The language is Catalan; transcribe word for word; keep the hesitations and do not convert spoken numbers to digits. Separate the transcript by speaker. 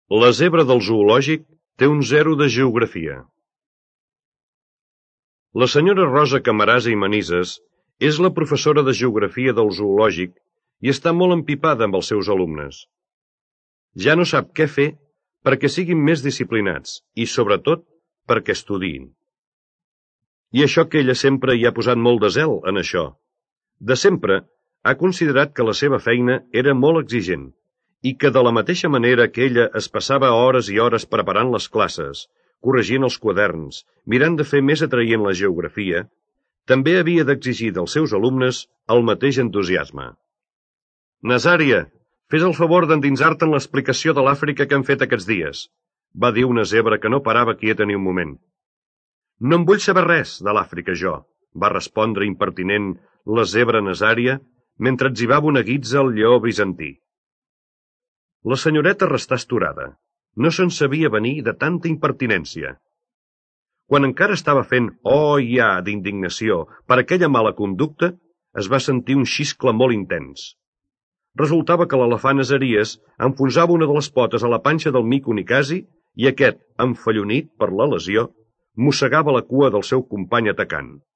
Speaker 1: La zebra del zoològic té un zero de geografia. La senyora Rosa Camarasa i Manises és la professora de geografia del zoològic i està molt empipada amb els seus alumnes. Ja no sap què fer perquè siguin més disciplinats i, sobretot, perquè estudiïn. I això que ella sempre hi ha posat molt de zel en això. De sempre ha considerat que la seva feina era molt exigent i que de la mateixa manera que ella es passava hores i hores preparant les classes, corregint els quaderns, mirant de fer més atraient la geografia, també havia d'exigir dels seus alumnes el mateix entusiasme. «Nazària, fes el favor d'endinsar-te en l'explicació de l'Àfrica que han fet aquests dies», va dir una zebra que no parava quieta ni un moment. «No en vull saber res de l'Àfrica, jo», va respondre impertinent la zebra Nazària mentre etzibava una guitza al lleó bizantí. La senyoreta restà astorada. No se'n sabia venir de tanta impertinència. Quan encara estava fent «oh, ja» d'indignació per aquella mala conducta, es va sentir un xiscle molt intens. Resultava que l'elefant Azaries enfonsava una de les potes a la panxa del mico Nicasi i aquest, enfallonit per la lesió, mossegava la cua del seu company atacant.